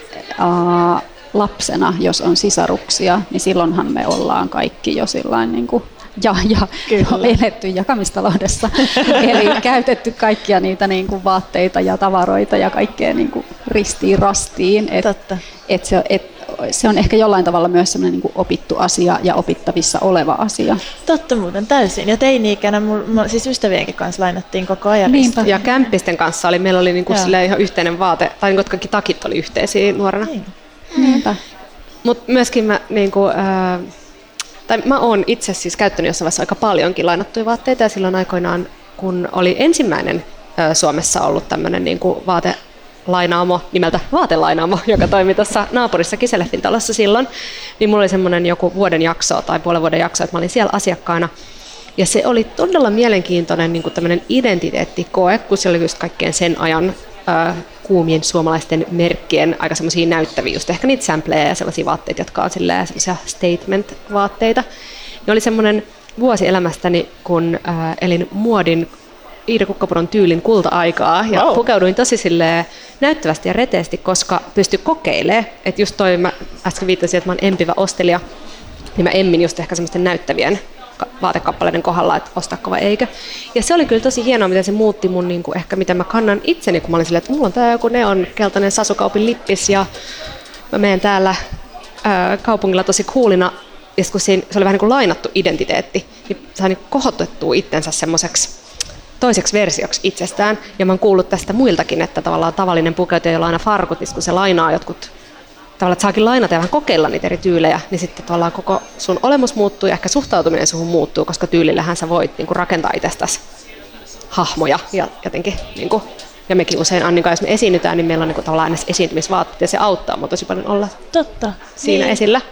ää, lapsena, jos on sisaruksia, niin silloinhan me ollaan kaikki jo sillain niin kuin ja, ja eletty jakamistaloudessa, eli käytetty kaikkia niitä niin kuin vaatteita ja tavaroita ja kaikkea niin kuin ristiin rastiin. Et, et se, et, se on ehkä jollain tavalla myös sellainen niin kuin opittu asia ja opittavissa oleva asia. Totta muuten täysin. Ja teini-ikänä, mulla, siis ystävienkin kanssa lainattiin koko ajan. Niinpä. Ja kämppisten kanssa oli, meillä oli niin kuin ihan yhteinen vaate, tai niin kaikki takit oli yhteisiä nuorena. Niin. Niinpä. Mutta myöskin mä niin kuin, äh, tai mä oon itse siis käyttänyt jossain vaiheessa aika paljonkin lainattuja vaatteita, ja silloin aikoinaan, kun oli ensimmäinen ö, Suomessa ollut tämmöinen niin kuin vaatelainaamo nimeltä Vaatelainaamo, joka toimi tuossa naapurissa Kiseleffin talossa silloin, niin mulla oli semmoinen joku vuoden jakso tai puolen vuoden jakso, että mä olin siellä asiakkaana. Ja se oli todella mielenkiintoinen niin kuin tämmöinen identiteettikoe, kun se oli just kaikkien sen ajan ö, kuumien suomalaisten merkkien aika semmoisia näyttäviä, just ehkä niitä sampleja ja sellaisia vaatteita, jotka on silleen semmoisia statement-vaatteita. Ne oli semmoinen vuosi elämästäni, kun äh, elin muodin Iida Kukkapuron tyylin kulta-aikaa ja wow. pukeuduin tosi silleen näyttävästi ja reteesti, koska pystyi kokeilemaan. Että just toi, mä äsken viittasin, että mä oon empivä ostelija, niin mä emmin just ehkä semmoisten näyttävien vaatekappaleiden kohdalla, että ostaako vai eikö. Ja se oli kyllä tosi hienoa, miten se muutti mun, niin kuin ehkä miten mä kannan itseni, kun mä olin silleen, että mulla on tää joku neon keltainen Sasukaupin lippis ja mä menen täällä ää, kaupungilla tosi coolina. Ja kun siinä, se oli vähän niin kuin lainattu identiteetti, niin sai niin kohotettua itsensä semmoiseksi toiseksi versioksi itsestään. Ja mä oon kuullut tästä muiltakin, että tavallaan tavallinen pukeutuja, jolla on aina farkut, niin kun se lainaa jotkut tavallaan, että saakin lainata ja vähän kokeilla niitä eri tyylejä, niin sitten tavallaan koko sun olemus muuttuu ja ehkä suhtautuminen suhun muuttuu, koska tyylillähän sä voit niin kuin rakentaa itsestäsi hahmoja ja jotenkin, niin kuin, ja mekin usein Annin kanssa, jos me esiinnytään, niin meillä on niin kuin tavallaan aina esiintymisvaatteet ja se auttaa mua tosi paljon olla Totta. siinä niin. esillä.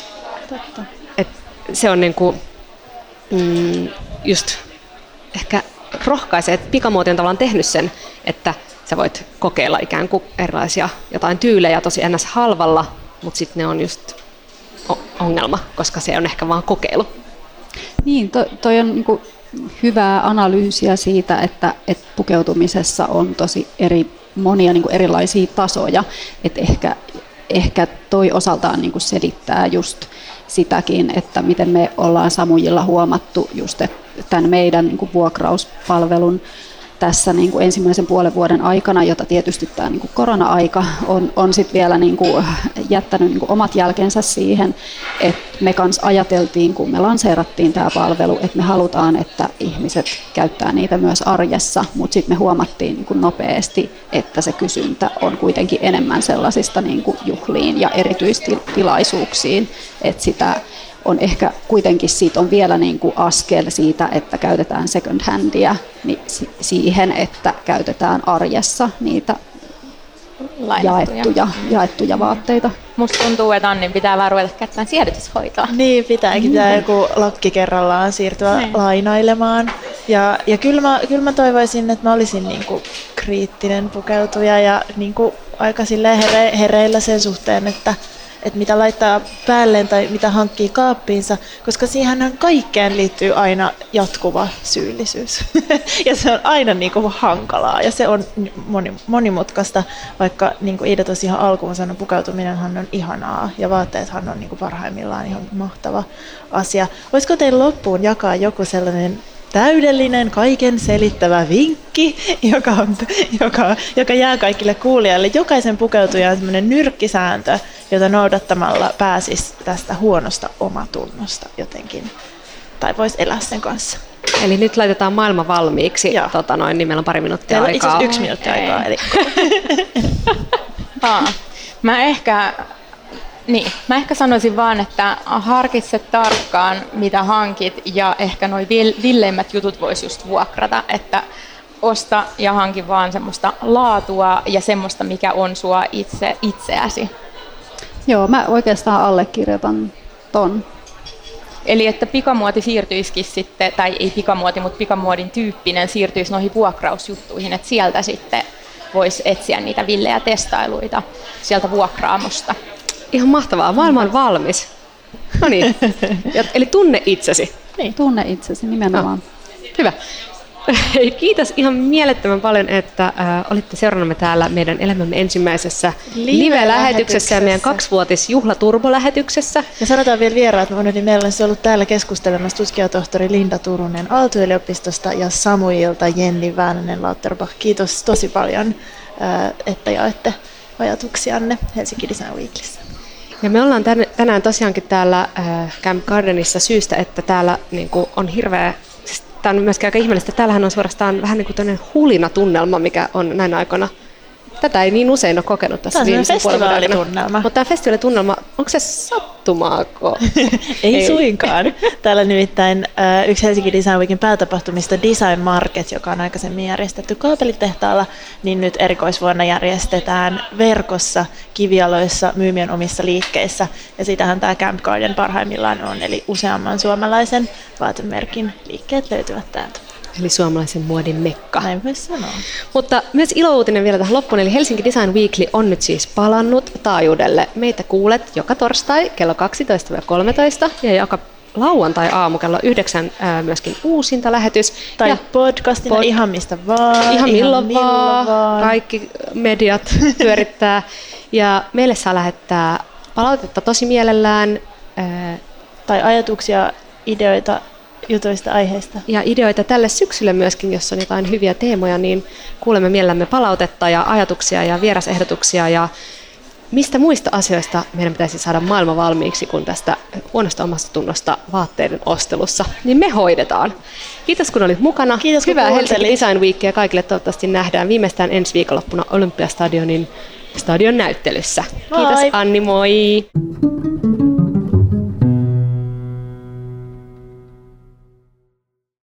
Totta. Et se on niin kuin, mm, just ehkä rohkaisee, että pikamuoti on tavallaan tehnyt sen, että sä voit kokeilla ikään kuin erilaisia jotain tyylejä tosi ennäs halvalla, mutta sitten ne on just ongelma, koska se on ehkä vaan kokeilu. Niin, to, toi on niinku hyvää analyysiä siitä, että et pukeutumisessa on tosi eri, monia niinku erilaisia tasoja, että ehkä, ehkä toi osaltaan niinku selittää just sitäkin, että miten me ollaan Samujilla huomattu just tämän meidän niinku vuokrauspalvelun tässä niin kuin ensimmäisen puolen vuoden aikana, jota tietysti tämä niin kuin korona-aika on, on sit vielä niin kuin jättänyt niin kuin omat jälkensä siihen, että me kanssa ajateltiin, kun me lanseerattiin tämä palvelu, että me halutaan, että ihmiset käyttää niitä myös arjessa, mutta sitten me huomattiin niin kuin nopeasti, että se kysyntä on kuitenkin enemmän sellaisista niin kuin juhliin ja erityistilaisuuksiin, että sitä on ehkä kuitenkin siitä on vielä niin kuin askel siitä, että käytetään second handia niin siihen, että käytetään arjessa niitä jaettuja, jaettuja vaatteita. Musta tuntuu, että Annin pitää vaan ruveta käyttämään siedätyshoitoa. Niin, pitääkin. Pitää joku lakki kerrallaan siirtyä niin. lainailemaan. Ja, ja kyllä, mä, kyllä mä toivoisin, että mä olisin niinku kriittinen pukeutuja ja niinku aika here, hereillä sen suhteen, että että mitä laittaa päälleen tai mitä hankkii kaappiinsa, koska siihenhän kaikkeen liittyy aina jatkuva syyllisyys. Ja se on aina niin kuin hankalaa ja se on monimutkaista, vaikka niin kuin Iida tosi ihan alkuun sanoi, pukeutuminenhan on ihanaa ja vaatteethan on niin kuin parhaimmillaan ihan mahtava asia. Voisiko teille loppuun jakaa joku sellainen täydellinen, kaiken selittävä vinkki, joka, on, joka, joka jää kaikille kuulijoille. Jokaisen pukeutujan on sellainen nyrkkisääntö, jota noudattamalla pääsisi tästä huonosta omatunnosta jotenkin. Tai voisi elää sen kanssa. Eli nyt laitetaan maailma valmiiksi. Tota noin, niin meillä on pari minuuttia Teillä aikaa. Itse yksi minuutti aikaa. Eli... Mä ehkä Niin, mä ehkä sanoisin vaan, että harkitse tarkkaan, mitä hankit, ja ehkä noi villeimmät jutut vois just vuokrata, että osta ja hanki vaan semmoista laatua ja semmoista, mikä on sua itse, itseäsi. Joo, mä oikeastaan allekirjoitan ton. Eli että pikamuoti siirtyisikin sitten, tai ei pikamuoti, mutta pikamuodin tyyppinen siirtyisi noihin vuokrausjuttuihin, että sieltä sitten voisi etsiä niitä villejä testailuita sieltä vuokraamosta. Ihan mahtavaa, maailma on valmis. No niin, eli tunne itsesi. Niin. Tunne itsesi nimenomaan. No. Hyvä. Kiitos ihan mielettömän paljon, että äh, olitte seurannamme täällä meidän elämämme ensimmäisessä live-lähetyksessä ja meidän kaksivuotisjuhlaturbolähetyksessä. Ja sanotaan vielä vieraan, että unohdin, meillä olisi ollut täällä keskustelemassa tutkijatohtori Linda Turunen Aalto-yliopistosta ja Samuilta Jenni Väänänen-Lauterbach. Kiitos tosi paljon, äh, että jaoitte ajatuksianne Helsinki Design Weeklissä. Ja me ollaan tänään tosiaankin täällä äh, Camp Gardenissa syystä, että täällä niin kuin, on hirveä. Tämä on myöskin aika ihmeellistä. Täällähän on suorastaan vähän niin kuin tämmöinen hulinatunnelma, mikä on näin aikoina. Tätä ei niin usein ole kokenut tässä viimeisen puolen vuoden aikana. Mutta tämä festivaalitunnelma, onko se sattumaako? ei, ei suinkaan. Täällä nimittäin äh, yksi Helsinki Design Weekin päätapahtumista Design Market, joka on aikaisemmin järjestetty Kaapelitehtaalla, niin nyt erikoisvuonna järjestetään verkossa Kivialoissa myymien omissa liikkeissä. Ja sitähän tämä Camp Garden parhaimmillaan on, eli useamman suomalaisen vaatemerkin liikkeet löytyvät täältä. Eli suomalaisen muodin mekka. Näin voisi sanoa. Mutta myös ilouutinen vielä tähän loppuun, eli Helsinki Design Weekly on nyt siis palannut taajuudelle. Meitä kuulet joka torstai kello kaksitoista kolmetoista ja joka lauantai-aamu kello yhdeksän ää, myöskin uusinta lähetys. Tai ja podcastina pod- ihan mistä vaan. Ihan milloin, milloin vaan. vaan. Kaikki mediat pyörittää. Ja meille saa lähettää palautetta tosi mielellään. Ää, tai ajatuksia, ideoita jutuista, aiheista. Ja ideoita tälle syksylle myöskin, jos on jotain hyviä teemoja, niin kuulemme mielellämme palautetta ja ajatuksia ja vierasehdotuksia ja mistä muista asioista meidän pitäisi saada maailma valmiiksi, kun tästä huonosta omasta tunnosta vaatteiden ostelussa, niin me hoidetaan. Kiitos kun olit mukana. Kiitos, hyvää Helsinki Design Weekia kaikille, toivottavasti nähdään viimeistään ensi viikonloppuna Olympiastadionin stadion näyttelyssä. Moi. Kiitos Anni, moi!